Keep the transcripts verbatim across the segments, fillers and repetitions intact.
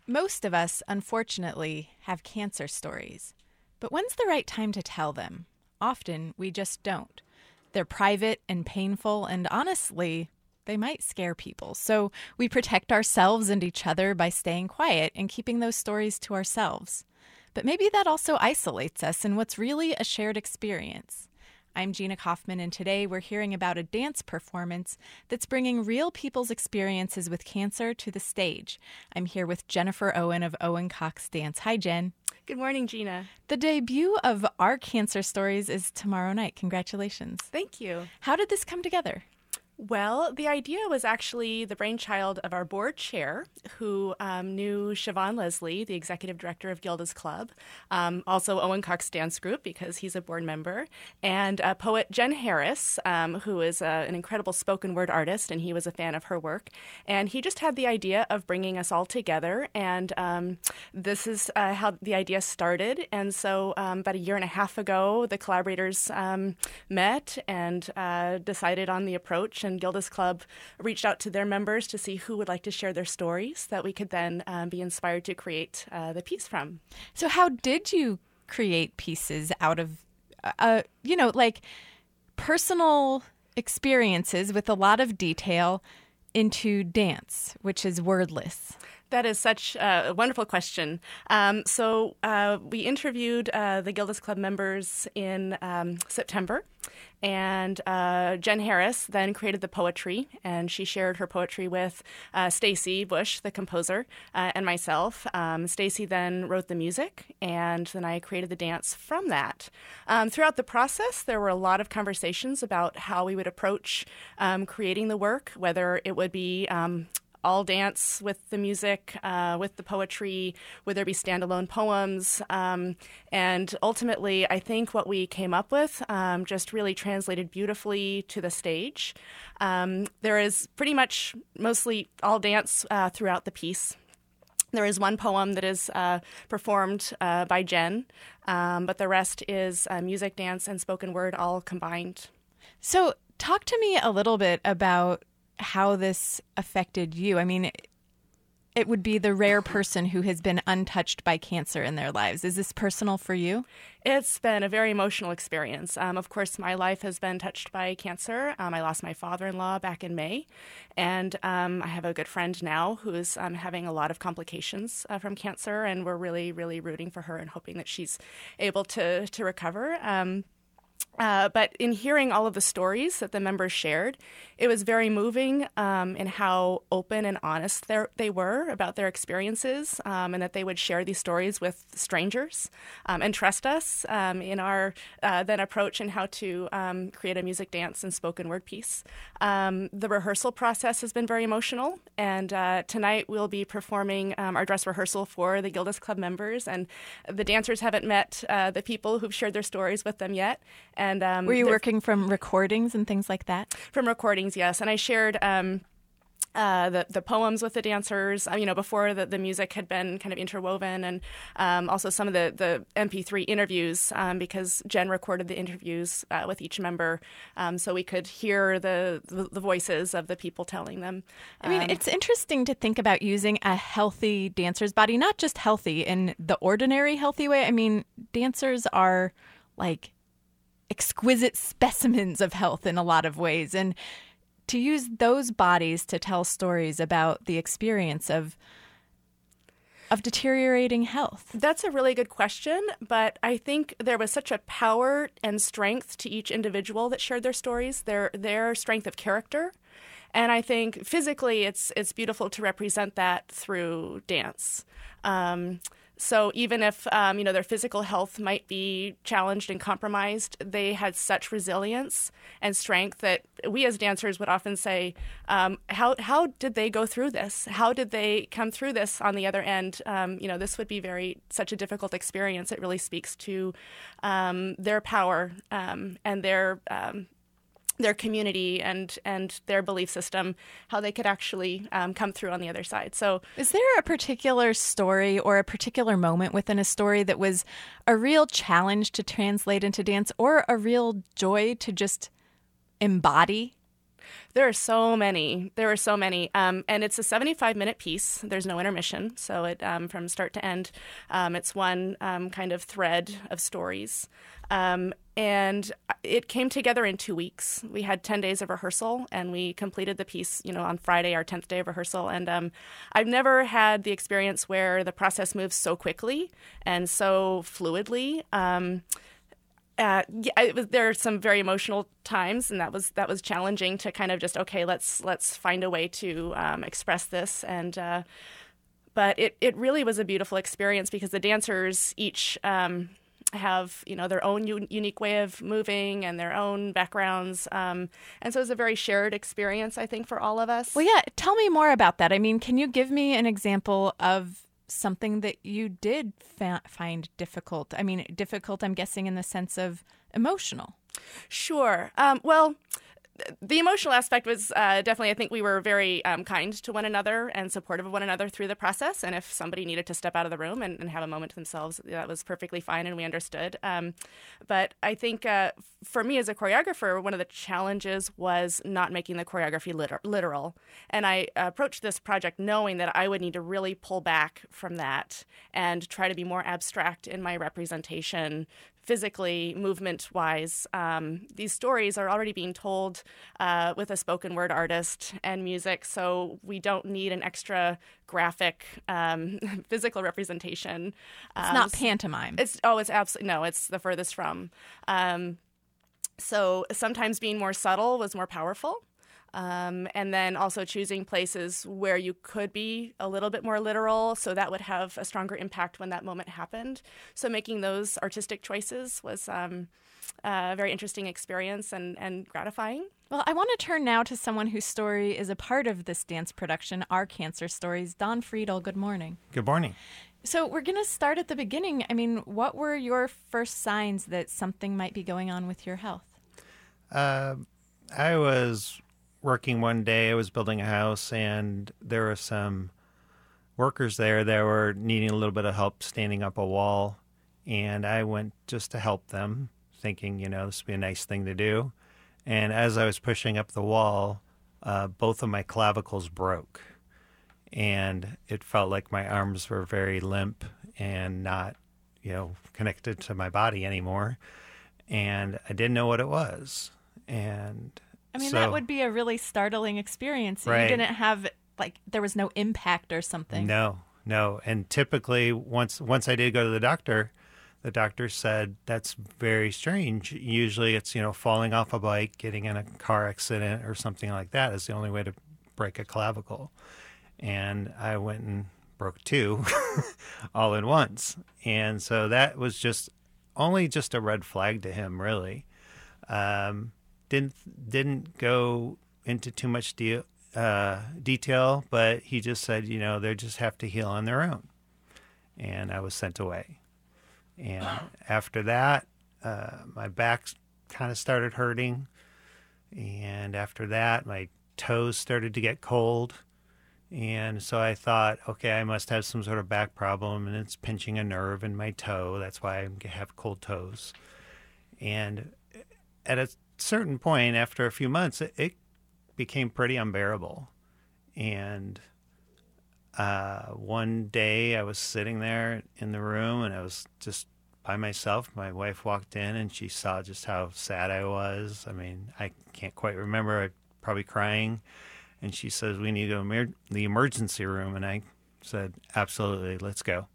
Most of us, unfortunately, have cancer stories. But when's the right time to tell them? Often, we just don't. They're private and painful, and honestly, they might scare people. So we protect ourselves and each other by staying quiet and keeping those stories to ourselves. But maybe that also isolates us in what's really a shared experience. I'm Gina Kaufman, and today we're hearing about a dance performance that's bringing real people's experiences with cancer to the stage. I'm here with Jennifer Owen of Owen Cox Dance. Hi, Jen. Good morning, Gina. The debut of Our Cancer Stories is tomorrow night. Congratulations. Thank you. How did this come together? Well, the idea was actually the brainchild of our board chair, who um, knew Siobhan Leslie, the executive director of Gilda's Club, um, also Owen Cox Dance Group, because he's a board member, and uh, poet Jen Harris, um, who is uh, an incredible spoken word artist, and he was a fan of her work. And he just had the idea of bringing us all together, and um, this is uh, how the idea started. And so um, about a year and a half ago, the collaborators um, met and uh, decided on the approach, and Gilda's Club reached out to their members to see who would like to share their stories that we could then um, be inspired to create uh, the piece from. So how did you create pieces out of, uh, you know, like personal experiences with a lot of detail into dance, which is wordless? That is such a wonderful question. Um, so uh, we interviewed uh, the Gilda's Club members in um, September, and uh, Jen Harris then created the poetry, and she shared her poetry with uh, Stacy Bush, the composer, uh, and myself. Um, Stacy then wrote the music, and then I created the dance from that. Um, throughout the process, there were a lot of conversations about how we would approach um, creating the work, whether it would be um, all dance with the music, uh, with the poetry, would there be standalone poems? Um, and ultimately, I think what we came up with um, just really translated beautifully to the stage. Um, there is pretty much mostly all dance uh, throughout the piece. There is one poem that is uh, performed uh, by Jen, um, but the rest is uh, music, dance, and spoken word all combined. So talk to me a little bit about how this affected you. I mean, it would be the rare person who has been untouched by cancer in their lives. Is this personal for you? It's been a very emotional experience. Um, of course, my life has been touched by cancer. Um, I lost my father-in-law back in May, and um, I have a good friend now who is um, having a lot of complications uh, from cancer, and we're really, really rooting for her and hoping that she's able to, to recover. Um, Uh, but in hearing all of the stories that the members shared, it was very moving um, in how open and honest they were about their experiences, um, and that they would share these stories with strangers um, and trust us um, in our uh, then approach in how to um, create a music, dance, and spoken word piece. Um, the rehearsal process has been very emotional, and uh, tonight we'll be performing um, our dress rehearsal for the Gilda's Club members, and the dancers haven't met uh, the people who've shared their stories with them yet. And um, were you working from recordings and things like that? From recordings, yes. And I shared um, uh, the the poems with the dancers. Uh, you know, before the, the music had been kind of interwoven, and um, also some of the the M P three interviews um, because Jen recorded the interviews uh, with each member, um, so we could hear the, the the voices of the people telling them. I mean, um, it's interesting to think about using a healthy dancer's body, not just healthy in the ordinary healthy way. I mean, dancers are like exquisite specimens of health in a lot of ways. And to use those bodies to tell stories about the experience of of deteriorating health. That's a really good question, but I think there was such a power and strength to each individual that shared their stories, their their strength of character. And I think physically it's it's beautiful to represent that through dance. Um, So even if, um, you know, their physical health might be challenged and compromised, they had such resilience and strength that we as dancers would often say, um, how how did they go through this? How did they come through this on the other end? Um, you know, this would be very such a difficult experience. It really speaks to um, their power um, and their um, their community and and their belief system, how they could actually um, come through on the other side. So is there a particular story or a particular moment within a story that was a real challenge to translate into dance or a real joy to just embody? There are so many. There are so many. Um, and it's a seventy-five minute piece. There's no intermission. So it um, from start to end, um, it's one um, kind of thread of stories. Um, and it came together in two weeks. We had ten days of rehearsal, and we completed the piece, you know, on Friday, our tenth day of rehearsal. And um, I've never had the experience where the process moves so quickly and so fluidly. Um, Uh, yeah, it was, there are some very emotional times, and that was that was challenging to kind of just okay, let's let's find a way to um, express this. And uh, but it it really was a beautiful experience because the dancers each um, have you know their own u- unique way of moving and their own backgrounds, um, and so it's a very shared experience, I think, for all of us. Well, yeah. Tell me more about that. I mean, can you give me an example of something that you did fa- find difficult? I mean, difficult, I'm guessing, in the sense of emotional. Sure. Um, well, the emotional aspect was uh, definitely, I think we were very um, kind to one another and supportive of one another through the process. And if somebody needed to step out of the room and, and have a moment to themselves, that was perfectly fine and we understood. Um, but I think uh, for me as a choreographer, one of the challenges was not making the choreography liter- literal. And I approached this project knowing that I would need to really pull back from that and try to be more abstract in my representation, physically, movement-wise. Um, these stories are already being told uh, with a spoken word artist and music, so we don't need an extra graphic um, physical representation. It's um, not pantomime. It's oh, it's absolutely no. It's the furthest from. Um, so sometimes being more subtle was more powerful. Um, and then also choosing places where you could be a little bit more literal, so that would have a stronger impact when that moment happened. So making those artistic choices was um, a very interesting experience and, and gratifying. Well, I want to turn now to someone whose story is a part of this dance production, Our Cancer Stories. Don Friedel, good morning. Good morning. So we're going to start at the beginning. I mean, what were your first signs that something might be going on with your health? Uh, I was working one day. I was building a house, and there were some workers there that were needing a little bit of help standing up a wall, and I went just to help them, thinking, you know, this would be a nice thing to do. And as I was pushing up the wall, uh, both of my clavicles broke, and it felt like my arms were very limp and not, you know, connected to my body anymore, and I didn't know what it was. And I mean, so, that would be a really startling experience. Right. You didn't have, like, there was no impact or something. No, no. And typically, once once I did go to the doctor, the doctor said, that's very strange. Usually it's, you know, falling off a bike, getting in a car accident or something like that is the only way to break a clavicle. And I went and broke two all at once. And so that was just only just a red flag to him, really. Um Didn't didn't go into too much de- uh, detail, but he just said, you know, they just have to heal on their own. And I was sent away. And after that, uh, my back kind of started hurting. And after that, my toes started to get cold. And so I thought, okay, I must have some sort of back problem, and it's pinching a nerve in my toe. That's why I have cold toes. And at a certain point, after a few months, it, it became pretty unbearable. And uh, one day I was sitting there in the room, and I was just by myself. My wife walked in, and she saw just how sad I was. I mean, I can't quite remember. I probably crying. And she says, we need to go to emer- the emergency room. And I said, absolutely, let's go.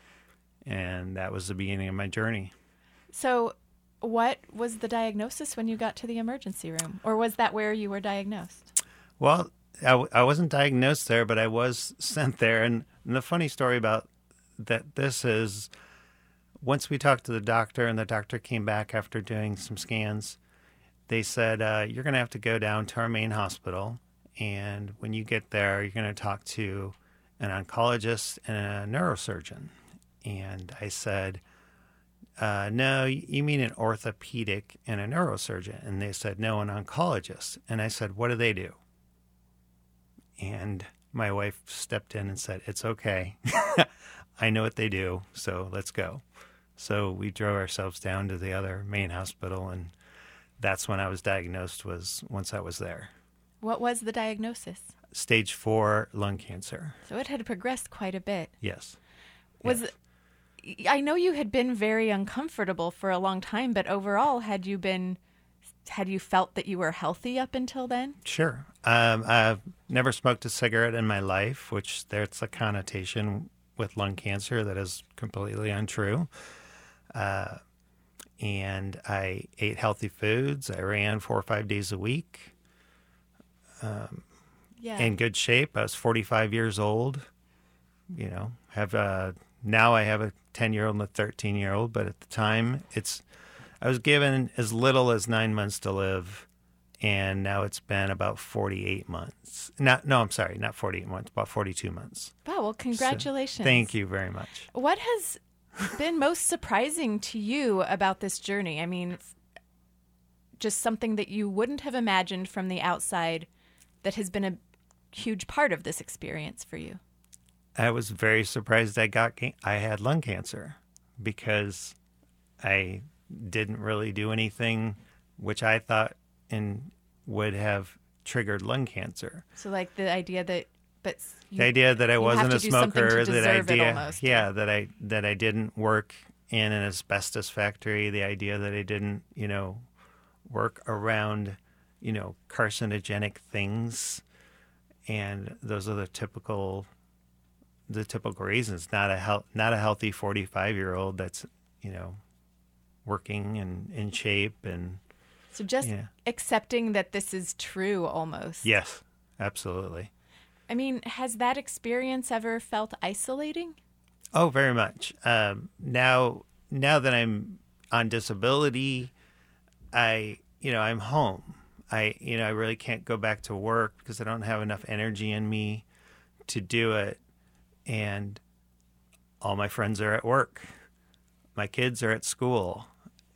And that was the beginning of my journey. So what was the diagnosis when you got to the emergency room? Or was that where you were diagnosed? Well, I, w- I wasn't diagnosed there, but I was sent there. And, and the funny story about that this is, once we talked to the doctor, and the doctor came back after doing some scans, they said, uh, you're going to have to go down to our main hospital. And when you get there, you're going to talk to an oncologist and a neurosurgeon. And I said, uh, no, you mean an orthopedic and a neurosurgeon? And they said, no, an oncologist. And I said, what do they do? And my wife stepped in and said, it's okay. I know what they do, so let's go. So we drove ourselves down to the other main hospital, and that's when I was diagnosed, was once I was there. What was the diagnosis? Stage four lung cancer. So it had progressed quite a bit. Yes. Was Yes. I know you had been very uncomfortable for a long time, but overall, had you been, had you felt that you were healthy up until then? Sure. Um, I've never smoked a cigarette in my life, which there's a connotation with lung cancer that is completely untrue. Uh, and I ate healthy foods. I ran four or five days a week. Um, Yeah. in good shape. I was forty-five years old. You know, have a, now I have a ten-year-old and a thirteen-year-old, but at the time, it's I was given as little as nine months to live, and now it's been about forty-eight months. Not, no, I'm sorry, not forty-eight months, about forty-two months. Wow, well, congratulations. So, thank you very much. What has been most surprising to you about this journey? I mean, f- just something that you wouldn't have imagined from the outside that has been a huge part of this experience for you. I was very surprised I got ca- I had lung cancer because I didn't really do anything which I thought in would have triggered lung cancer. So, like the idea that, but you, The idea that I you wasn't have a to do something smoker, to that deserve it idea, almost. yeah, that I that I didn't work in an asbestos factory, the idea that I didn't, you know, work around, you know, carcinogenic things, and those are the typical, the typical reasons. Not a health, not a healthy forty-five-year-old that's, you know, working and in shape and. So just Yeah. accepting that this is true almost. Yes, absolutely. I mean, has that experience ever felt isolating? Oh, very much. Um, now, now that I'm on disability, I, you know, I'm home. I, you know, I really can't go back to work because I don't have enough energy in me to do it. And all my friends are at work. My kids are at school.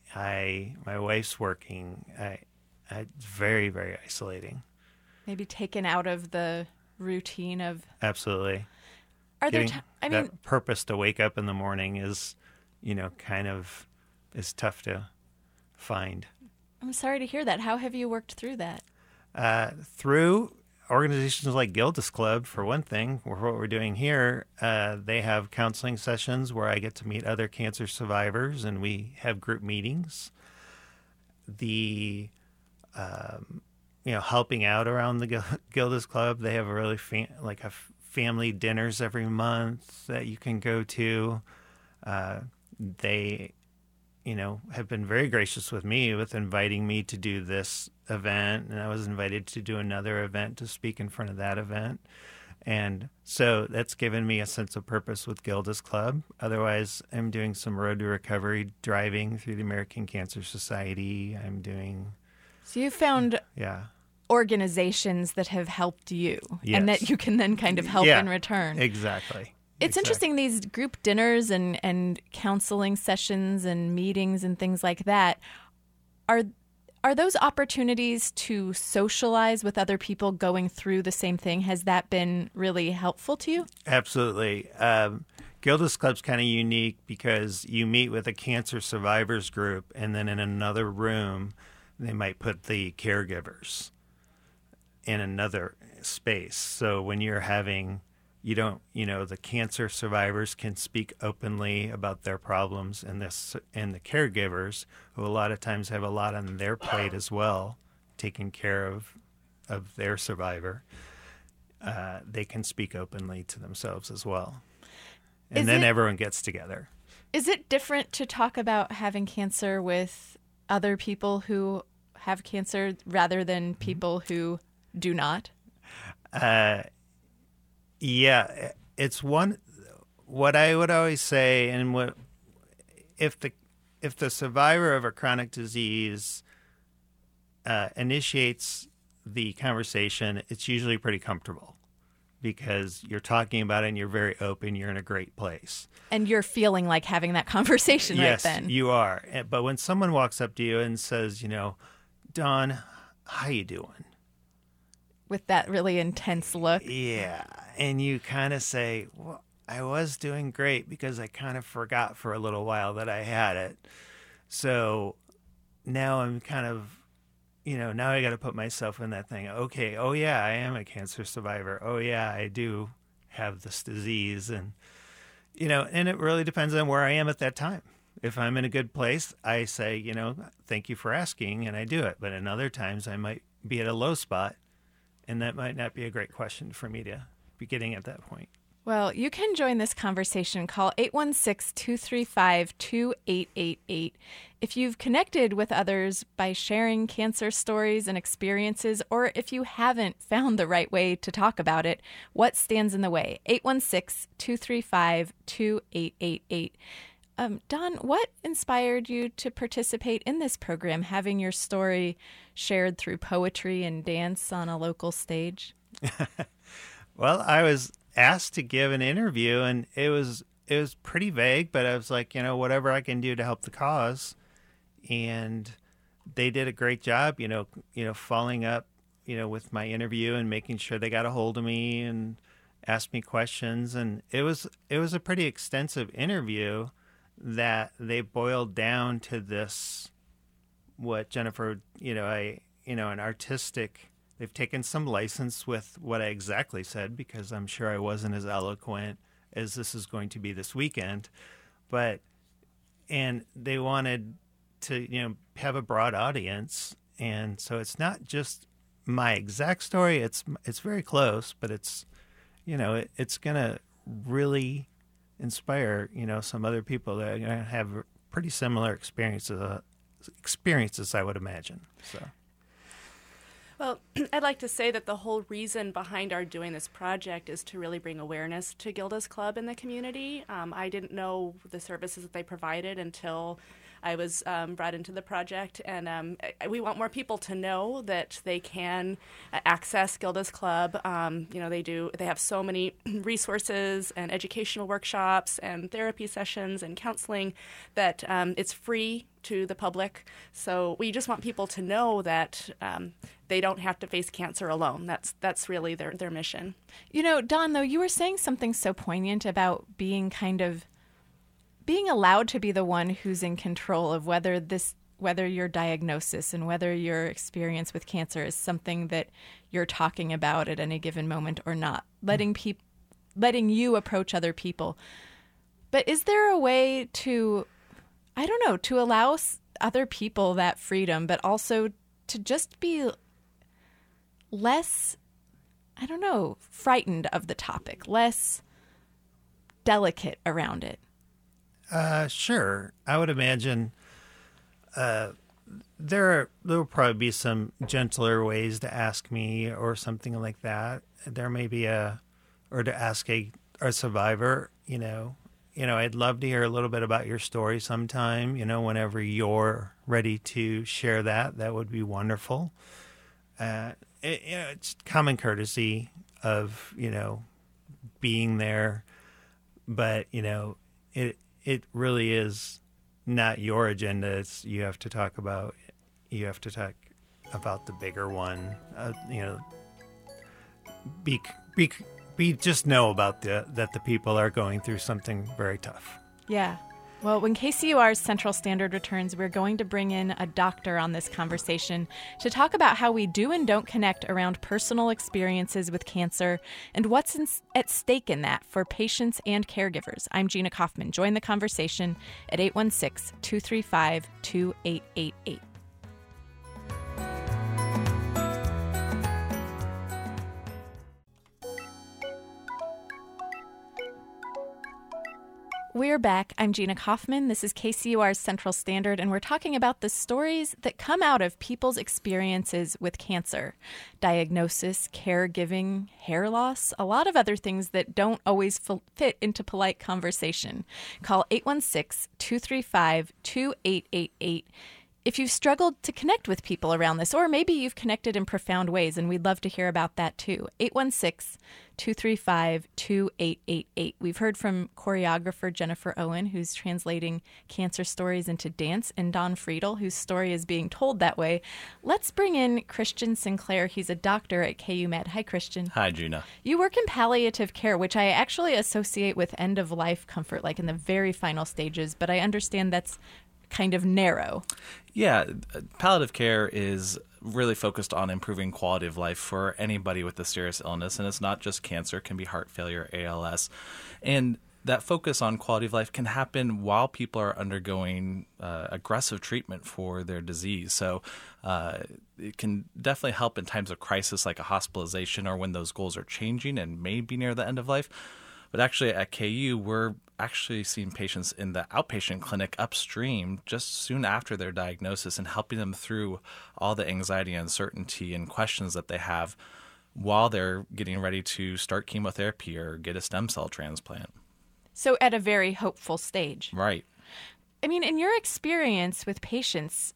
I, my wife's working. I, I it's very, very isolating. Maybe taken out of the routine of. Absolutely. Are there? Getting T- I that mean, purpose to wake up in the morning is, you know, kind of is tough to find. I'm sorry to hear that. How have you worked through that? Uh, through organizations like Gilda's Club, for one thing, or what we're doing here, uh, they have counseling sessions where I get to meet other cancer survivors, and we have group meetings. The, um, you know, helping out around the Gil- Gilda's Club, they have a really fa- like a f- family dinners every month that you can go to. Uh, they, you know, have been very gracious with me with inviting me to do this event, and I was invited to do another event to speak in front of that event. And so that's given me a sense of purpose with Gilda's Club. Otherwise, I'm doing some road to recovery driving through the American Cancer Society. I'm doing, So you found yeah. organizations that have helped you, Yes. and that you can then kind of help Yeah, in return. Exactly. It's Exactly. interesting, these group dinners and, and counseling sessions and meetings and things like that. Are are those opportunities to socialize with other people going through the same thing? Has that been really helpful to you? Absolutely. Um, Gilda's Club's kind of unique because you meet with a cancer survivors group, and then in another room, they might put the caregivers in another space. So when you're having, you don't, you know, the cancer survivors can speak openly about their problems, and this, and the caregivers, who a lot of times have a lot on their plate as well, taking care of of their survivor, uh, they can speak openly to themselves as well. And Is then it- everyone gets together. Is it different to talk about having cancer with other people who have cancer rather than people who do not? Uh, yeah, it's one. What I would always say, and what if the if the survivor of a chronic disease uh, initiates the conversation, it's usually pretty comfortable because you're talking about it and you're very open. You're in a great place. And you're feeling like having that conversation Yes, right then. you are. Eh, But when someone walks up to you and says, you know, Don, how you doing? With that really intense look. Yeah. And you kind of say, well, I was doing great because I kind of forgot for a little while that I had it. So now I'm kind of you know, now I got to put myself in that thing. Okay, oh yeah, I am a cancer survivor. Oh yeah, I do have this disease. And, you know, and it really depends on where I am at that time. If I'm in a good place, I say, you know, thank you for asking, and I do it. But in other times, I might be at a low spot, and that might not be a great question for me to be getting at that point. Well, you can join this conversation. Call eight one six, two three five, two eight eight eight. If you've connected with others by sharing cancer stories and experiences, or if you haven't found the right way to talk about it, what stands in the way? eight one six, two three five, two eight eight eight. Um, Don, what inspired you to participate in this program, having your story shared through poetry and dance on a local stage? Well, I was asked to give an interview, and it was it was pretty vague, but I was like, you know, whatever I can do to help the cause. And they did a great job, you know, you know, following up, you know, with my interview and making sure they got a hold of me and asked me questions. And it was it was a pretty extensive interview that they boiled down to this, what Jennifer, you know, I, you know, an artistic, they've taken some license with what I exactly said, because I'm sure I wasn't as eloquent as this is going to be this weekend. But, and they wanted to, you know, have a broad audience. And so it's not just my exact story. It's, it's very close, but it's, you know, it, it's going to really inspire, you know, some other people that are going to have pretty similar experiences, uh, experiences, I would imagine. So. Well, I'd like to say that the whole reason behind our doing this project is to really bring awareness to Gilda's Club in the community. Um, I didn't know the services that they provided until I was um, brought into the project, and um, we want more people to know that they can access Gilda's Club. Um, you know, they do. They have so many resources and educational workshops and therapy sessions and counseling that um, it's free to the public. So we just want people to know that um, they don't have to face cancer alone. That's that's really their their mission. You know, Don, though, you were saying something so poignant about being kind of being allowed to be the one who's in control of whether this, whether your diagnosis and whether your experience with cancer is something that you're talking about at any given moment or not, letting people, letting you approach other people. But is there a way to, I don't know, to allow other people that freedom, but also to just be less, I don't know, frightened of the topic, less delicate around it? Uh, sure. I would imagine uh, there are, there will probably be some gentler ways to ask me or something like that. There may be a, or to ask a, a survivor, you know, you know, I'd love to hear a little bit about your story sometime, you know, whenever you're ready to share that, that would be wonderful. Uh, it, you know, it's common courtesy of, you know, being there, but, you know, it, it really is not your agenda. It's, you have to talk about, you have to talk about the bigger one, uh, you know, be, be, be, just know about the, that the people are going through something very tough. Yeah. Well, when K C U R's Central Standard returns, we're going to bring in a doctor on this conversation to talk about how we do and don't connect around personal experiences with cancer and what's in, at stake in that for patients and caregivers. I'm Gina Kaufman. Join the conversation at eight one six, two three five, two eight eight eight. We're back. I'm Gina Kaufman. This is K C U R's Central Standard, and we're talking about the stories that come out of people's experiences with cancer. Diagnosis, caregiving, hair loss, a lot of other things that don't always fit into polite conversation. Call eight one six, two three five, two eight eight eight. If you've struggled to connect with people around this, or maybe you've connected in profound ways, and we'd love to hear about that too. eight one six, two three five, two eight eight eight. We've heard from choreographer Jennifer Owen, who's translating cancer stories into dance, and Don Friedel, whose story is being told that way. Let's bring in Christian Sinclair. He's a doctor at K U Med. Hi, Christian. Hi, Gina. You work in palliative care, which I actually associate with end-of-life comfort, like in the very final stages, but I understand that's kind of narrow. Yeah, palliative care is really focused on improving quality of life for anybody with a serious illness. And it's not just cancer, it can be heart failure, A L S. And that focus on quality of life can happen while people are undergoing uh, aggressive treatment for their disease. So uh, it can definitely help in times of crisis like a hospitalization or when those goals are changing and may be near the end of life. But actually at K U, we're actually seeing patients in the outpatient clinic upstream just soon after their diagnosis and helping them through all the anxiety, uncertainty, and questions that they have while they're getting ready to start chemotherapy or get a stem cell transplant. So at a very hopeful stage. Right. I mean, in your experience with patients,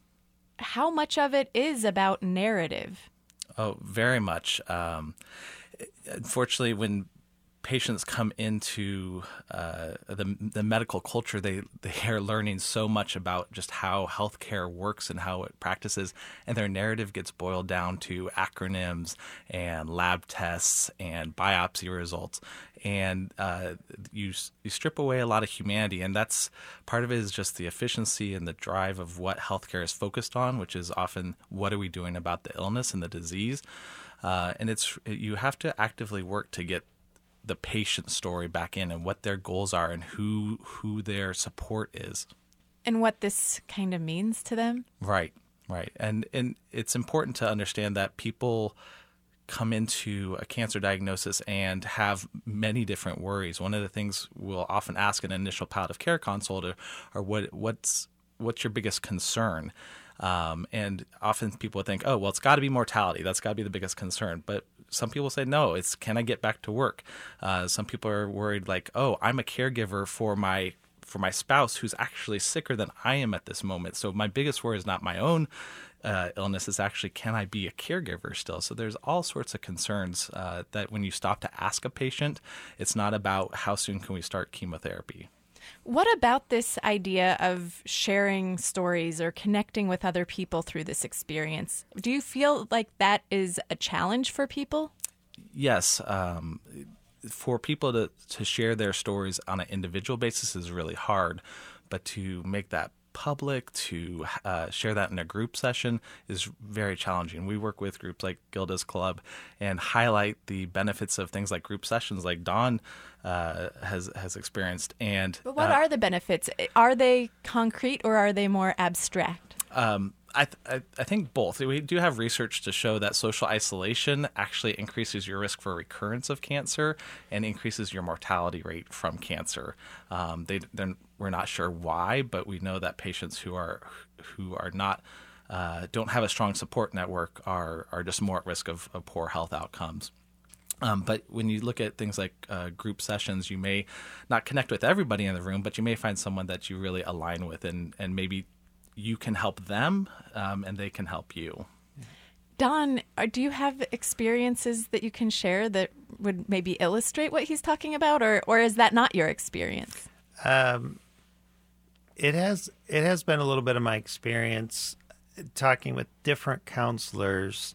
how much of it is about narrative? Oh, very much. Um, unfortunately, when patients come into uh, the the medical culture, they they are learning so much about just how healthcare works and how it practices, and their narrative gets boiled down to acronyms and lab tests and biopsy results, and uh, you you strip away a lot of humanity, and that's part of it is just the efficiency and the drive of what healthcare is focused on, which is often what are we doing about the illness and the disease, uh, and it's you have to actively work to get the patient story back in and what their goals are and who who their support is. And what this kind of means to them? Right, right. And and it's important to understand that people come into a cancer diagnosis and have many different worries. One of the things we'll often ask in an initial palliative care consult are, are what what's what's your biggest concern? Um, and often people think, oh, well, it's got to be mortality. That's got to be the biggest concern. But some people say, no, it's can I get back to work? Uh, some people are worried like, oh, I'm a caregiver for my for my spouse who's actually sicker than I am at this moment. So my biggest worry is not my own uh, illness. It's actually, can I be a caregiver still? So there's all sorts of concerns uh, that when you stop to ask a patient, it's not about how soon can we start chemotherapy. What about this idea of sharing stories or connecting with other people through this experience? Do you feel like that is a challenge for people? Yes. Um, for people to, to share their stories on an individual basis is really hard, but to make that public, to uh, share that in a group session is very challenging. We work with groups like Gilda's Club and highlight the benefits of things like group sessions like Dawn uh, has has experienced. And But what uh, are the benefits? Are they concrete or are they more abstract? Um, I, th- I I think both. We do have research to show that social isolation actually increases your risk for recurrence of cancer and increases your mortality rate from cancer. Um, they we're not sure why, but we know that patients who are who are not uh, don't have a strong support network are are just more at risk of, of poor health outcomes. Um, but when you look at things like uh, group sessions, you may not connect with everybody in the room, but you may find someone that you really align with, and and maybe you can help them, um, and they can help you. Dawn, are- do you have experiences that you can share that would maybe illustrate what he's talking about, or, or is that not your experience? Um, it has it has been a little bit of my experience talking with different counselors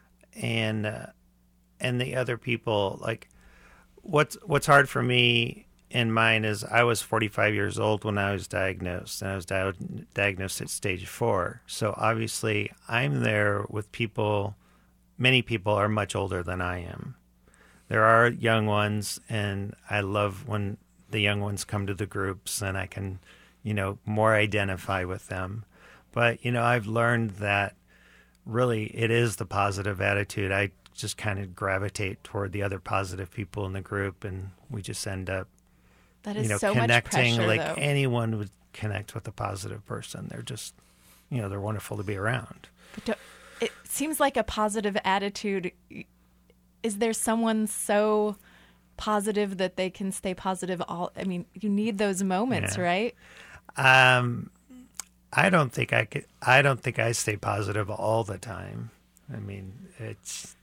and uh, and the other people. Like, what's what's hard for me in mine is I was forty-five years old when I was diagnosed, and I was di- diagnosed at stage four. So obviously I'm there with people, many people are much older than I am. There are young ones, and I love when the young ones come to the groups and I can, you know, more identify with them. But, you know, I've learned that really it is the positive attitude. I just kind of gravitate toward the other positive people in the group, and we just end up That is you know, so much connecting pressure, like though. anyone would connect with a positive person. They're just, you know, they're wonderful to be around. But do- it seems like a positive attitude. Is there someone so positive that they can stay positive all? I mean, you need those moments, Yeah. right? Um, I don't think I could. I don't think I stay positive all the time. I mean, it's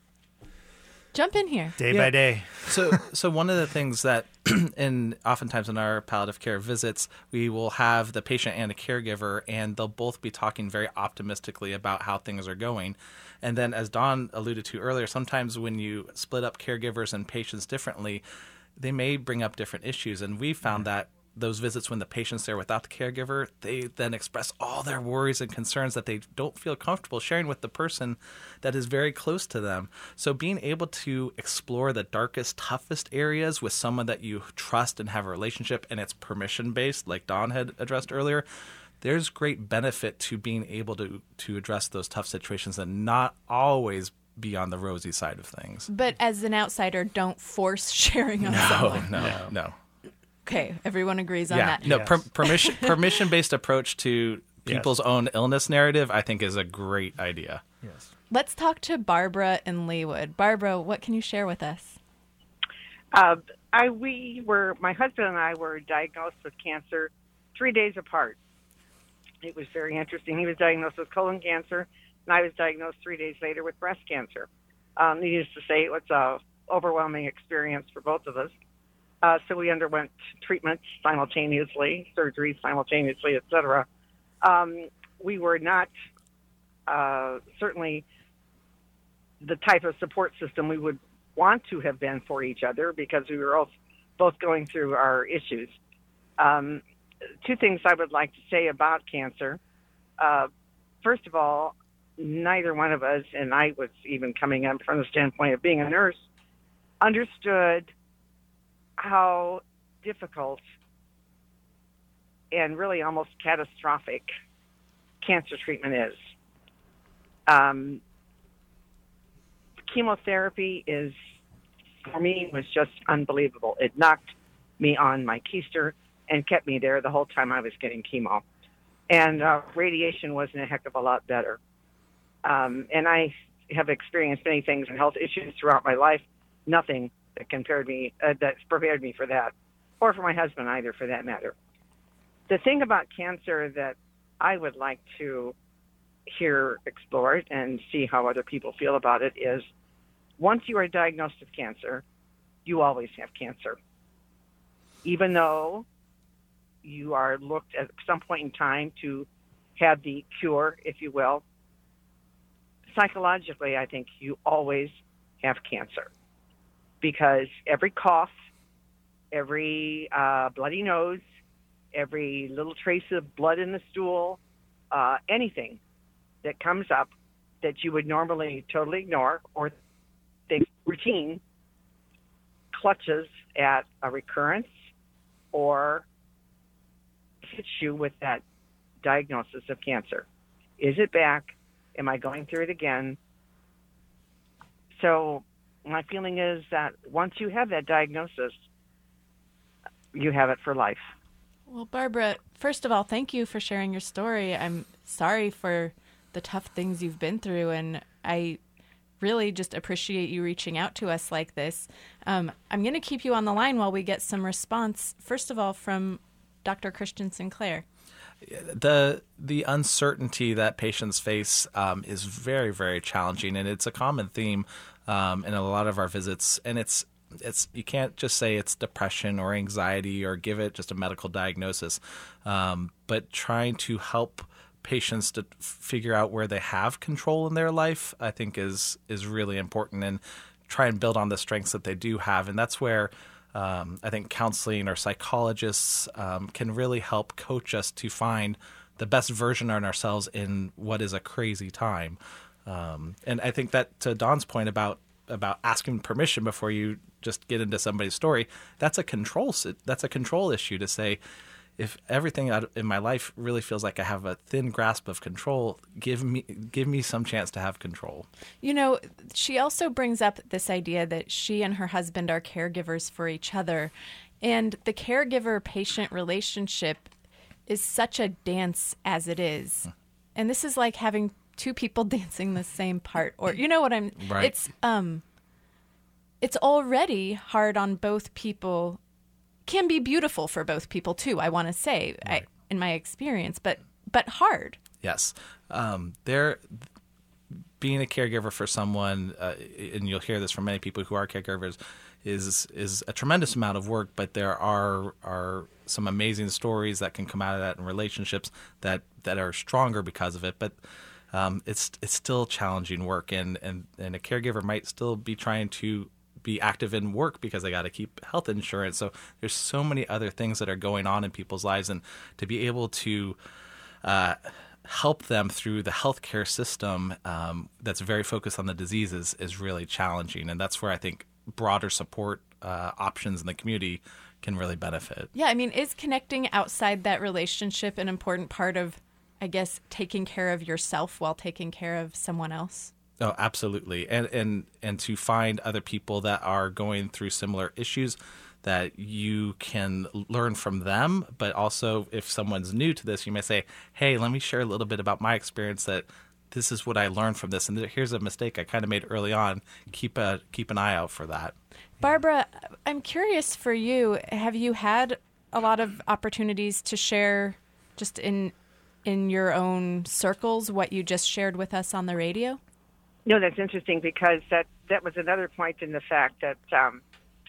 Jump in here. day Yeah. by day. So, so one of the things that, in oftentimes in our palliative care visits, we will have the patient and a caregiver, and they'll both be talking very optimistically about how things are going. And then, as Dawn alluded to earlier, sometimes when you split up caregivers and patients differently, they may bring up different issues. And we found that those visits when the patient's there without the caregiver, they then express all their worries and concerns that they don't feel comfortable sharing with the person that is very close to them. So being able to explore the darkest, toughest areas with someone that you trust and have a relationship, and it's permission-based, like Dawn had addressed earlier, there's great benefit to being able to, to address those tough situations and not always be on the rosy side of things. But as an outsider, don't force sharing on No, someone. no, no, no. Okay, everyone agrees on Yeah, that. no, Yes. per- permission, permission-based approach to Yes. people's own illness narrative, I think, is a great idea. Yes. Let's talk to Barbara in Leawood. Barbara, what can you share with us? Uh, I we were my husband and I were diagnosed with cancer three days apart. It was very interesting. He was diagnosed with colon cancer, and I was diagnosed three days later with breast cancer. Um, needless to say, it was a overwhelming experience for both of us. Uh, so we underwent treatments simultaneously, surgeries simultaneously, et cetera. Um, we were not uh, certainly the type of support system we would want to have been for each other because we were both, both going through our issues. Um, two things I would like to say about cancer. Uh, first of all, neither one of us, and I was even coming up from the standpoint of being a nurse, understood how difficult and really almost catastrophic cancer treatment is. Um, chemotherapy is, for me, was just unbelievable. It knocked me on my keister and kept me there the whole time I was getting chemo. And uh, radiation wasn't a heck of a lot better. Um, and I have experienced many things and health issues throughout my life. Nothing that compared me, uh, that prepared me for that, or for my husband either, for that matter. The thing about cancer that I would like to hear explored and see how other people feel about it is, once you are diagnosed with cancer, you always have cancer. Even though you are looked at some point in time to have the cure, if you will, psychologically, I think you always have cancer. Because every cough, every uh, bloody nose, every little trace of blood in the stool, uh, anything that comes up that you would normally totally ignore or think routine clutches at a recurrence or hits you with that diagnosis of cancer. Is it back? Am I going through it again? So my feeling is that once you have that diagnosis, you have it for life. Well, Barbara, first of all, thank you for sharing your story. I'm sorry for the tough things you've been through, and I really just appreciate you reaching out to us like this. Um, I'm going to keep you on the line while we get some response, first of all, from Doctor Christian Sinclair. The the uncertainty that patients face um, is very, very challenging, and it's a common theme um, in a lot of our visits. And it's it's you can't just say it's depression or anxiety or give it just a medical diagnosis, um, but trying to help patients to figure out where they have control in their life, I think is is really important, and try and build on the strengths that they do have. And that's where Um, I think counseling or psychologists um, can really help coach us to find the best version of ourselves in what is a crazy time. Um, and I think that to Dawn's point about about asking permission before you just get into somebody's story, that's a control that's a control issue to say, if everything in my life really feels like I have a thin grasp of control, give me give me some chance to have control. You know, she also brings up this idea that she and her husband are caregivers for each other. And the caregiver-patient relationship is such a dance as it is. And this is like having two people dancing the same part. Or, you know what I'm... Right. It's, um, it's already hard on both people. Can be beautiful for both people too, I want to say, Right. I, in my experience, but but hard. Yes. Um, there, being a caregiver for someone, uh, and you'll hear this from many people who are caregivers, is is a tremendous amount of work, but there are are some amazing stories that can come out of that in relationships that, that are stronger because of it. But um, it's it's still challenging work, and, and, and a caregiver might still be trying to be active in work because they got to keep health insurance. So there's so many other things that are going on in people's lives, and to be able to uh, help them through the healthcare system um, that's very focused on the diseases is really challenging. And that's where I think broader support uh, options in the community can really benefit. Yeah, I mean, is connecting outside that relationship an important part of, I guess, taking care of yourself while taking care of someone else? Oh, absolutely. And and and to find other people that are going through similar issues that you can learn from them. But also, if someone's new to this, you may say, hey, let me share a little bit about my experience, that this is what I learned from this. And here's a mistake I kind of made early on. Keep a keep an eye out for that. Barbara, I'm curious for you, have you had a lot of opportunities to share just in in your own circles what you just shared with us on the radio? No, that's interesting because that, that was another point in the fact that um,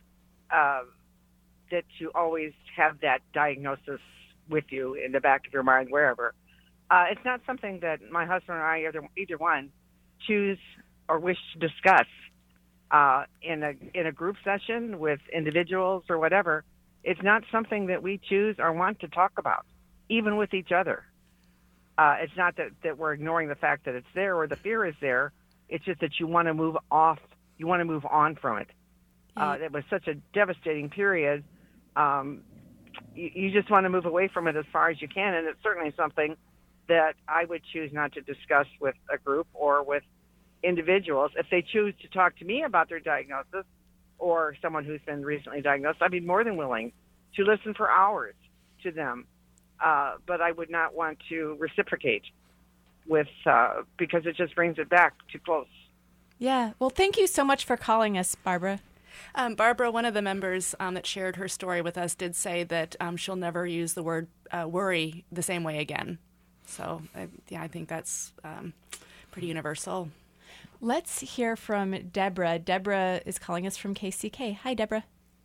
uh, that you always have that diagnosis with you in the back of your mind, wherever. Uh, it's not something that my husband and I, either, either one, choose or wish to discuss uh, in a in a group session with individuals or whatever. It's not something that we choose or want to talk about, even with each other. Uh, it's not that, that we're ignoring the fact that it's there or the fear is there. It's just that you want to move off. You want to move on from it. Uh, it was such a devastating period. Um, you, you just want to move away from it as far as you can, and it's certainly something that I would choose not to discuss with a group or with individuals. If they choose to talk to me about their diagnosis or someone who's been recently diagnosed, I'd be more than willing to listen for hours to them. Uh, but I would not want to reciprocate with uh, because it just brings it back too close. Yeah. Well, thank you so much for calling us, Barbara. Um, Barbara, one of the members um, that shared her story with us, did say that um, she'll never use the word uh, worry the same way again. So, uh, yeah, I think that's um, pretty universal. Let's hear from Deborah. Deborah is calling us from K C K. Hi, Deborah.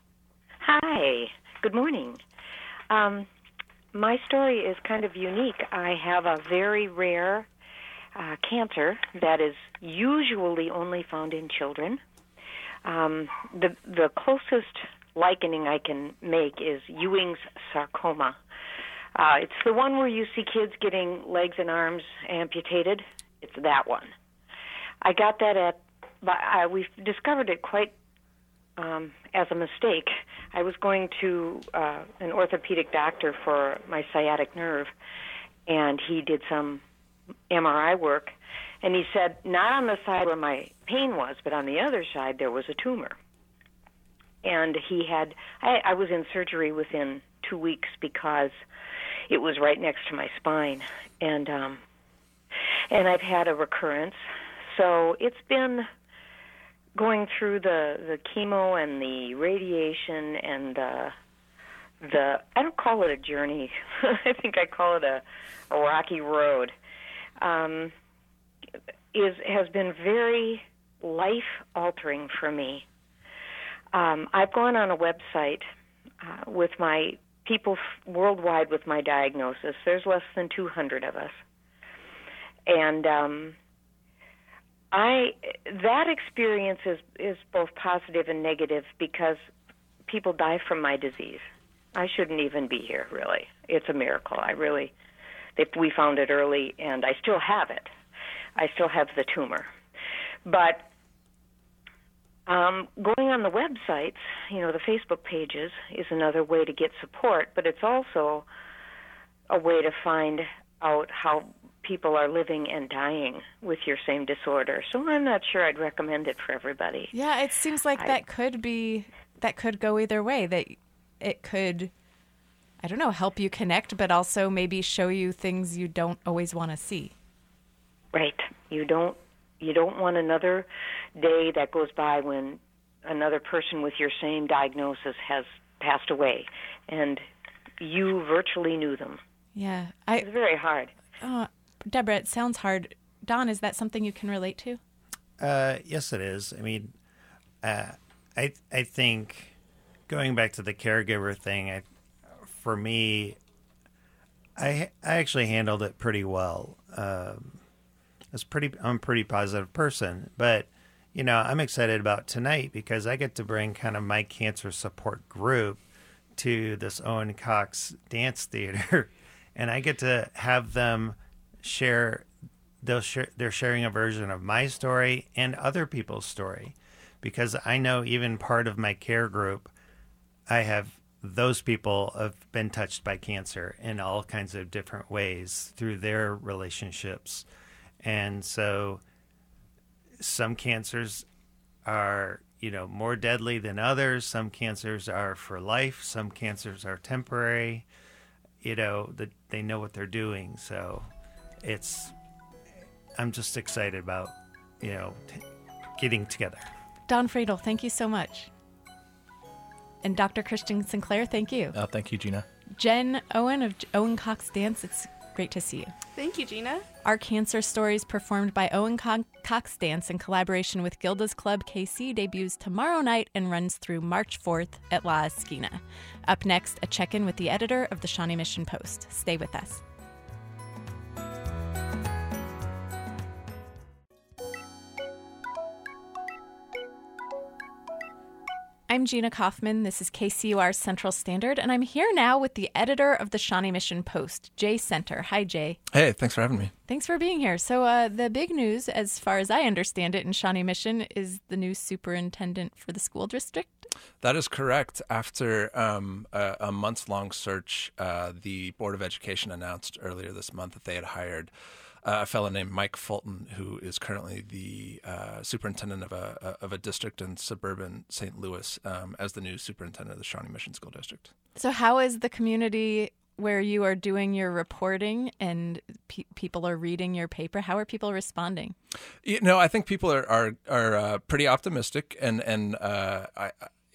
Hi. Good morning. Um, my story is kind of unique. I have a very rare uh, cancer that is usually only found in children. Um, the the closest likening I can make is Ewing's sarcoma. Uh, it's the one where you see kids getting legs and arms amputated. It's that one. I got that at, I, we've discovered it quite um, as a mistake. I was going to uh, an orthopedic doctor for my sciatic nerve, and he did some M R I work, and he said, not on the side where my pain was, but on the other side there was a tumor. And he had, I, I was in surgery within two weeks because it was right next to my spine. And um, and I've had a recurrence. So it's been going through the, the chemo and the radiation and the, the, I don't call it a journey. I think I call it a, a rocky road. Um, is has been very life-altering for me. Um, I've gone on a website uh, with my people f- worldwide with my diagnosis. There's less than two hundred of us. And um, I that experience is, is both positive and negative because people die from my disease. I shouldn't even be here, really. It's a miracle. I really, they, we found it early, and I still have it. I still have the tumor. But um, going on the websites, you know, the Facebook pages is another way to get support, but it's also a way to find out how people are living and dying with your same disorder. So I'm not sure I'd recommend it for everybody. Yeah, it seems like I, that could be, that could go either way, that it could, I don't know, help you connect, but also maybe show you things you don't always want to see. Right. You don't you don't want another day that goes by when another person with your same diagnosis has passed away and you virtually knew them. Yeah. I, it's very hard. Uh, Deborah, it sounds hard. Don, is that something you can relate to? Uh, yes, it is. I mean, uh, I I think going back to the caregiver thing, I, for me, I I actually handled it pretty well. Um, it's pretty. I'm a pretty positive person, but you know, I'm excited about tonight because I get to bring kind of my cancer support group to this Owen Cox Dance Theater, and I get to have them share. They'll share. They're sharing a version of my story and other people's story, because I know even part of my care group, I have those people have been touched by cancer in all kinds of different ways through their relationships, and so some cancers are, you know, more deadly than others. Some cancers are for life. Some cancers are temporary. You know, that they know what they're doing. So it's, I'm just excited about, you know, t- getting together. Don Friedel, thank you so much. And Doctor Christian Sinclair, thank you. Uh, thank you, Gina. Jen Owen of Owen Cox Dance, it's great to see you. Thank you, Gina. Our cancer stories performed by Owen Co- Cox Dance in collaboration with Gilda's Club K C debuts tomorrow night and runs through March fourth at La Esquina. Up next, a check-in with the editor of the Shawnee Mission Post. Stay with us. I'm Gina Kaufman. This is K C U R Central Standard, and I'm here now with the editor of the Shawnee Mission Post, Jay Center. Hi, Jay. Hey, thanks for having me. Thanks for being here. So uh, the big news, as far as I understand it, in Shawnee Mission is the new superintendent for the school district. That is correct. After um, a, a months-long search, uh, the Board of Education announced earlier this month that they had hired Uh, a fellow named Mike Fulton, who is currently the uh, superintendent of a of a district in suburban Saint Louis, um, as the new superintendent of the Shawnee Mission School District. So how is the community where you are doing your reporting and pe- people are reading your paper? How are people responding? You know, I think people are are, are uh, pretty optimistic, and and uh, I.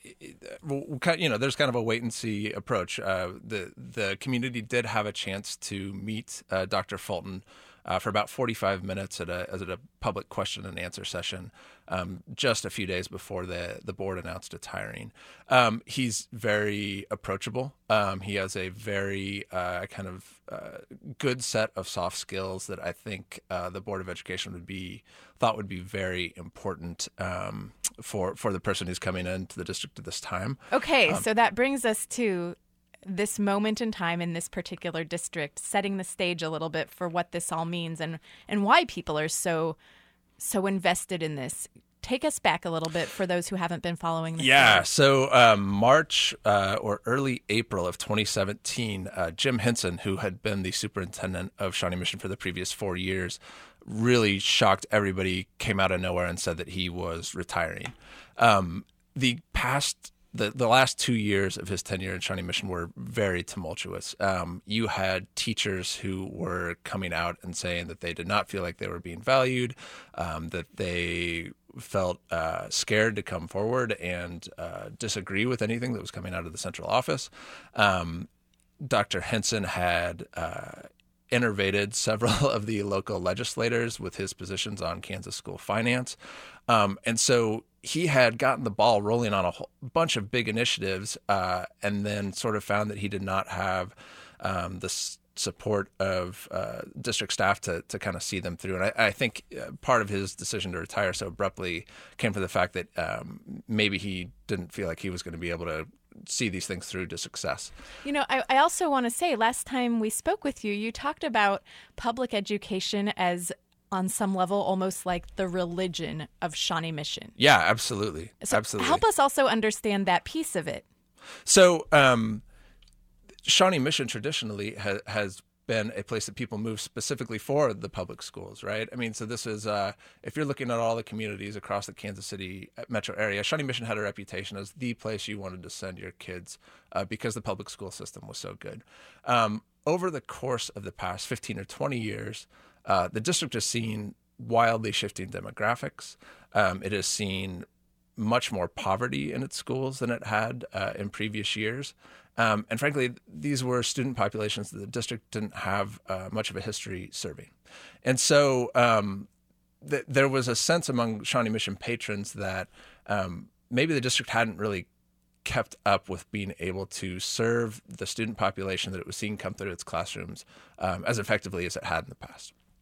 You know, there's kind of a wait and see approach. Uh, the the community did have a chance to meet uh, Doctor Fulton uh, for about forty-five minutes at a at a public question and answer session um, just a few days before the the board announced its hiring. Um, he's very approachable. Um, he has a very uh, kind of uh, good set of soft skills that I think uh, the Board of Education would be thought would be very important um, for for the person who's coming into the district at this time. Okay, Um, so that brings us to this moment in time in this particular district, setting the stage a little bit for what this all means and, and why people are so so invested in this. Take us back a little bit for those who haven't been following this. Yeah, so um, March uh, or early April of twenty seventeen, uh, Jim Henson, who had been the superintendent of Shawnee Mission for the previous four years, really shocked everybody, came out of nowhere and said that he was retiring. Um, the past, the, the last two years of his tenure in Shawnee Mission were very tumultuous. Um, you had teachers who were coming out and saying that they did not feel like they were being valued, um, that they felt uh, scared to come forward and uh, disagree with anything that was coming out of the central office. Um, Doctor Henson had uh, innervated several of the local legislators with his positions on Kansas school finance. Um, and so he had gotten the ball rolling on a whole bunch of big initiatives uh, and then sort of found that he did not have um, the s- support of uh, district staff to to kind of see them through. And I, I think uh, part of his decision to retire so abruptly came from the fact that um, maybe he didn't feel like he was going to be able to see these things through to success. You know, I, I also want to say, last time we spoke with you, you talked about public education as, on some level, almost like the religion of Shawnee Mission. Yeah, absolutely. So absolutely. help us also understand that piece of it. So um, Shawnee Mission traditionally ha- has been a place that people move specifically for the public schools, right? I mean, so this is, uh, if you're looking at all the communities across the Kansas City metro area, Shawnee Mission had a reputation as the place you wanted to send your kids uh, because the public school system was so good. Um, over the course of the past fifteen or twenty years, uh, the district has seen wildly shifting demographics. Um, it has seen much more poverty in its schools than it had uh, in previous years. Um, and frankly, these were student populations that the district didn't have uh, much of a history serving. And so um, th- there was a sense among Shawnee Mission patrons that um, maybe the district hadn't really kept up with being able to serve the student population that it was seeing come through its classrooms um, as effectively as it had in the past.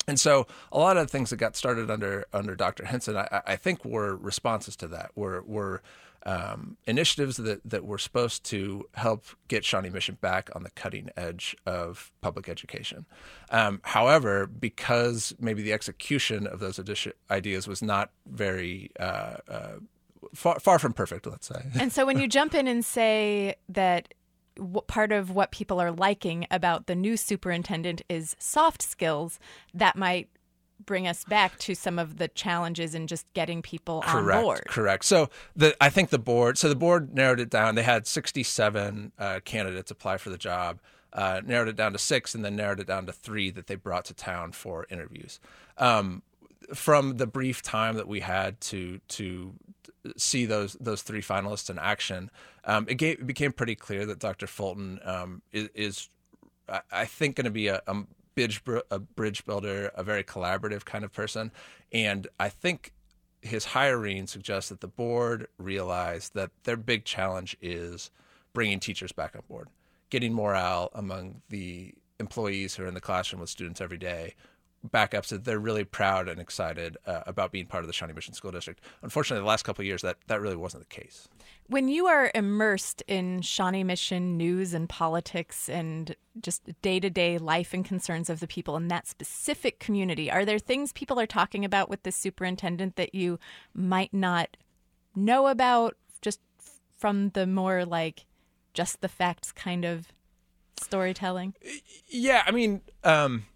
And so a lot of the things that got started under under Doctor Hinson, I, I think, were responses to that, were were um, initiatives that, that were supposed to help get Shawnee Mission back on the cutting edge of public education. Um, however, because maybe the execution of those adi- ideas was not very uh, uh, far, far from perfect, let's say. And so when you jump in and say that w- part of what people are liking about the new superintendent is soft skills, that might bring us back to some of the challenges in just getting people correct, on board. Correct. So the I think the board, so the board narrowed it down. They had sixty-seven uh, candidates apply for the job, uh, narrowed it down to six, and then narrowed it down to three that they brought to town for interviews. Um, from the brief time that we had to to see those those three finalists in action, um, it, gave, it became pretty clear that Doctor Fulton um, is, is, I think, going to be a, a Bridge, a bridge builder, a very collaborative kind of person. And I think his hiring suggests that the board realized that their big challenge is bringing teachers back on board, getting morale among the employees who are in the classroom with students every day back up so that they're really proud and excited uh, about being part of the Shawnee Mission School District. Unfortunately, the last couple of years, that, that really wasn't the case. When you are immersed in Shawnee Mission news and politics and just day-to-day life and concerns of the people in that specific community, are there things people are talking about with the superintendent that you might not know about just from the more like just the facts kind of storytelling? Yeah, I mean, um,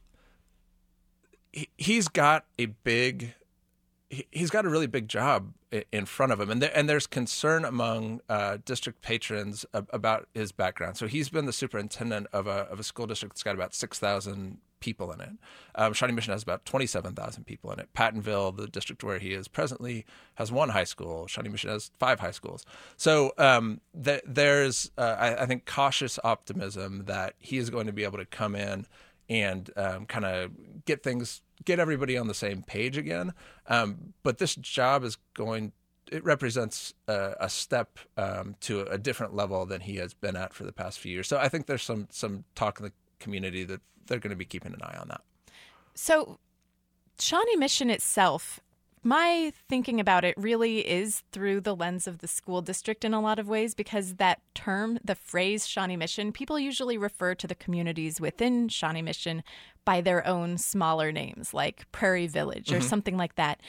he, he's got a big... He's got a really big job in front of him, and there, and there's concern among uh, district patrons about his background. So he's been the superintendent of a of a school district that's got about six thousand people in it. Um, Shawnee Mission has about twenty-seven thousand people in it. Pattonville, the district where he is presently, has one high school. Shawnee Mission has five high schools. So um, th- there's, uh, I, I think, cautious optimism that he is going to be able to come in and um, kind of get things, get everybody on the same page again. Um, but this job is going, it represents a, a step um, to a different level than he has been at for the past few years. So I think there's some some talk in the community that they're going to be keeping an eye on that. So Shawnee Mission itself, my thinking about it really is through the lens of the school district in a lot of ways, because that term, the phrase Shawnee Mission, people usually refer to the communities within Shawnee Mission by their own smaller names, like Prairie Village or mm-hmm. something like that.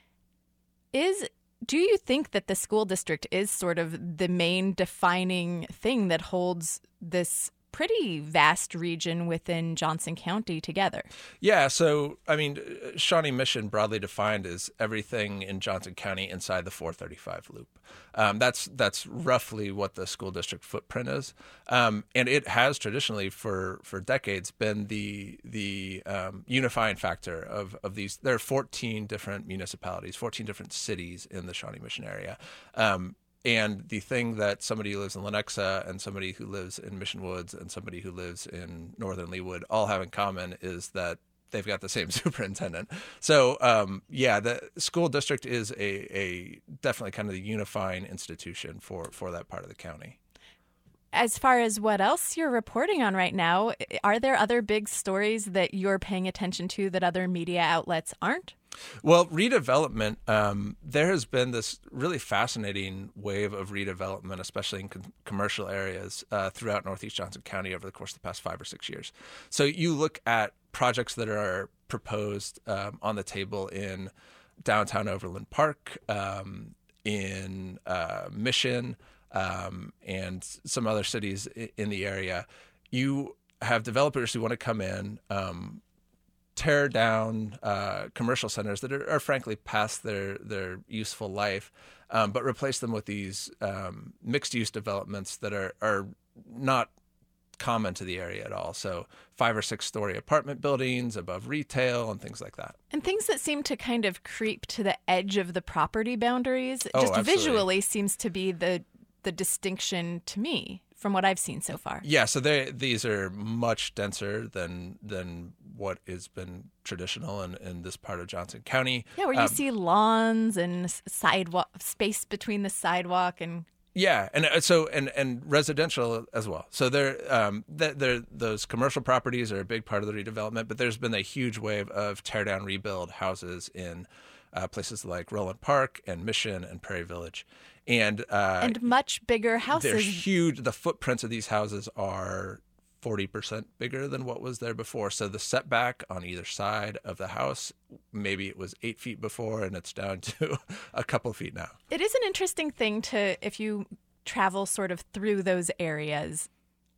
Is do you think that the school district is sort of the main defining thing that holds this pretty vast region within Johnson County together? Yeah, so, I mean, Shawnee Mission, broadly defined, is everything in Johnson County inside the four thirty-five loop. Um, that's that's roughly what the school district footprint is. Um, and it has traditionally, for, for decades, been the the um, unifying factor of, of these. There are fourteen different municipalities, fourteen different cities in the Shawnee Mission area. Um And the thing that somebody who lives in Lenexa and somebody who lives in Mission Woods and somebody who lives in Northern Leawood all have in common is that they've got the same superintendent. So, um, yeah, the school district is a, a definitely kind of the unifying institution for, for that part of the county. As far as what else you're reporting on right now, are there other big stories that you're paying attention to that other media outlets aren't? Well, redevelopment, um, there has been this really fascinating wave of redevelopment, especially in com- commercial areas uh, throughout Northeast Johnson County over the course of the past five or six years. So you look at projects that are proposed um, on the table in downtown Overland Park, um, in uh, Mission, um, and some other cities in the area. You have developers who want to come in, um, tear down uh, commercial centers that are, are frankly past their, their useful life, um, but replace them with these um, mixed-use developments that are, are not common to the area at all. So five or six-story apartment buildings above retail and things like that. And things that seem to kind of creep to the edge of the property boundaries. Oh, just absolutely. Visually seems to be the the distinction to me from what I've seen so far. Yeah, so they these are much denser than than what has been traditional in, in this part of Johnson County. Yeah, where you um, see lawns and sidewalk space between the sidewalk and Yeah, and uh, so and and residential as well. So there, um, th- there, those commercial properties are a big part of the redevelopment. But there's been a huge wave of tear down, rebuild houses in uh, places like Roland Park and Mission and Prairie Village, and uh, and much bigger houses. They're huge. The footprints of these houses are forty percent bigger than what was there before. So the setback on either side of the house, maybe it was eight feet before, and it's down to a couple feet now. It is an interesting thing to, if you travel sort of through those areas,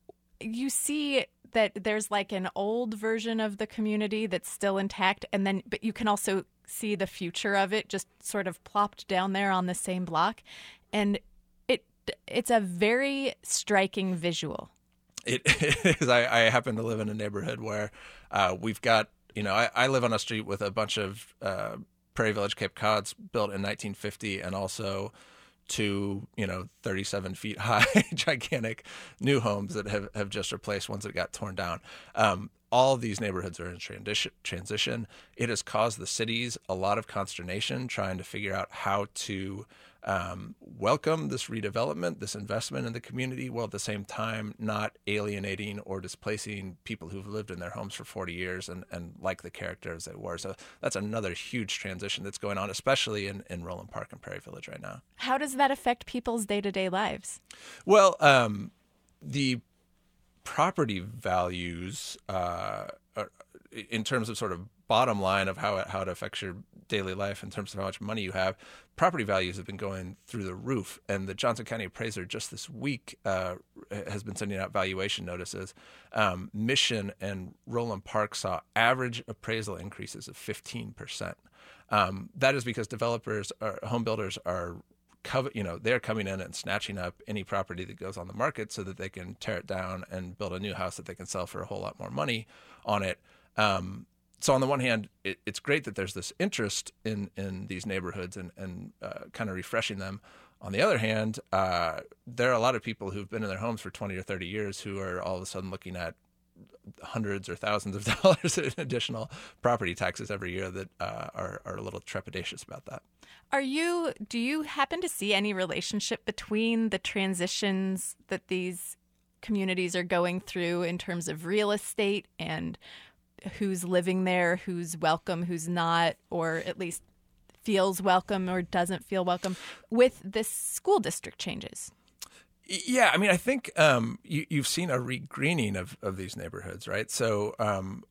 you see that there's like an old version of the community that's still intact, and then but you can also see the future of it just sort of plopped down there on the same block, and it it's a very striking visual. It is. I, I happen to live in a neighborhood where uh, we've got, you know, I, I live on a street with a bunch of uh, Prairie Village Cape Cods built in nineteen fifty, and also two, you know, thirty-seven feet high, gigantic new homes that have, have just replaced ones that got torn down. Um, all of these neighborhoods are in transition. Transition. It has caused the cities a lot of consternation trying to figure out how to um, welcome this redevelopment, this investment in the community, while at the same time not alienating or displacing people who've lived in their homes for forty years and, and like the character as they were. So that's another huge transition that's going on, especially in, in Roland Park and Prairie Village right now. How does that affect people's day-to-day lives? Well, um, the property values uh, are, in terms of sort of bottom line of how it, how it affects your daily life in terms of how much money you have, property values have been going through the roof. And the Johnson County Appraiser just this week uh, has been sending out valuation notices. Um, Mission and Roland Park saw average appraisal increases of fifteen percent. Um, that is because developers, or home builders are Cover, you know, they're coming in and snatching up any property that goes on the market so that they can tear it down and build a new house that they can sell for a whole lot more money on it. Um, so on the one hand, it, it's great that there's this interest in, in these neighborhoods and, and uh, kind of refreshing them. On the other hand, uh, there are a lot of people who've been in their homes for twenty or thirty years who are all of a sudden looking at hundreds or thousands of dollars in additional property taxes every year that uh, are, are a little trepidatious about that. Are you, do you happen to see any relationship between the transitions that these communities are going through in terms of real estate and who's living there, who's welcome, who's not, or at least feels welcome or doesn't feel welcome with this school district changes? Yeah, I mean, I think um, you, you've seen a regreening of, of these neighborhoods, right? So um,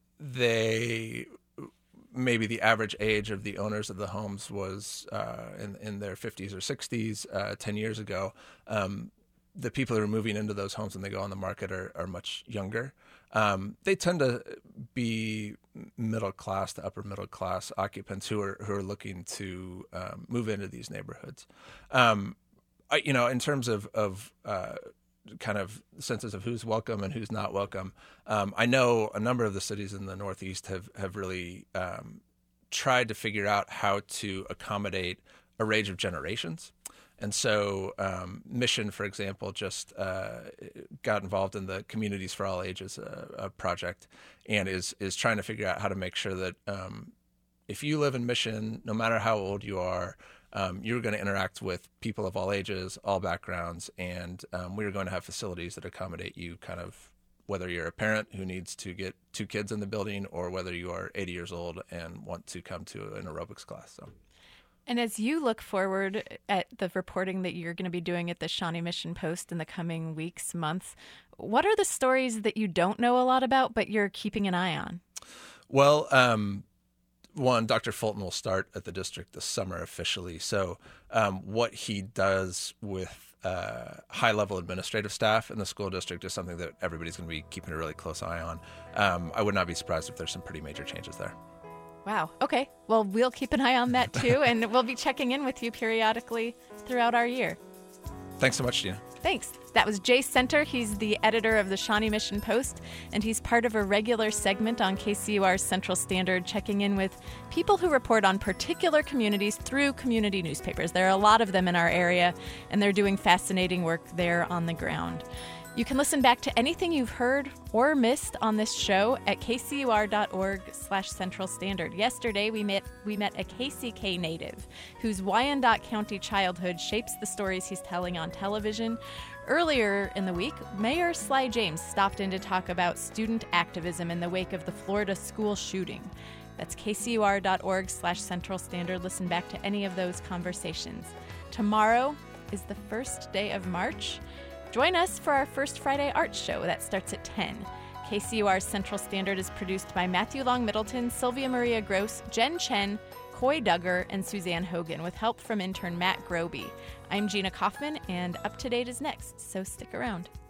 they maybe the average age of the owners of the homes was uh, in, in their fifties or sixties uh, ten years ago. Um, the people who are moving into those homes when they go on the market are, are much younger. Um, they tend to be middle class to upper middle class occupants who are who are looking to um, move into these neighborhoods. Um, I, you know, in terms of, of uh, kind of senses of who's welcome and who's not welcome, um, I know a number of the cities in the Northeast have, have really um, tried to figure out how to accommodate a range of generations. And so um, Mission, for example, just uh, got involved in the Communities for All Ages uh, uh, project and is, is trying to figure out how to make sure that um, if you live in Mission, no matter how old you are, Um, you're going to interact with people of all ages, all backgrounds, and um, we're going to have facilities that accommodate you kind of whether you're a parent who needs to get two kids in the building or whether you are eighty years old and want to come to an aerobics class. So. And as you look forward at the reporting that you're going to be doing at the Shawnee Mission Post in the coming weeks, months, what are the stories that you don't know a lot about but you're keeping an eye on? Well, um, one, Doctor Fulton will start at the district this summer officially. So um, what he does with uh, high-level administrative staff in the school district is something that everybody's going to be keeping a really close eye on. Um, I would not be surprised if there's some pretty major changes there. Wow. Okay. Well, we'll keep an eye on that too, and we'll be checking in with you periodically throughout our year. Thanks so much, Gina. Thanks. That was Jay Center. He's the editor of the Shawnee Mission Post, and he's part of a regular segment on K C U R's Central Standard, checking in with people who report on particular communities through community newspapers. There are a lot of them in our area, and they're doing fascinating work there on the ground. You can listen back to anything you've heard or missed on this show at kcur.org slash Central Standard. Yesterday, we met we met a K C K native whose Wyandotte County childhood shapes the stories he's telling on television. Earlier in the week, Mayor Sly James stopped in to talk about student activism in the wake of the Florida school shooting. That's kcur.org slash Central Standard. Listen back to any of those conversations. Tomorrow is the first day of March. Join us for our first Friday art show that starts at ten. K C U R's Central Standard is produced by Matthew Long Middleton, Sylvia Maria Gross, Jen Chen, Coy Duggar, and Suzanne Hogan, with help from intern Matt Groby. I'm Gina Kaufman, and Up to Date is next, so stick around.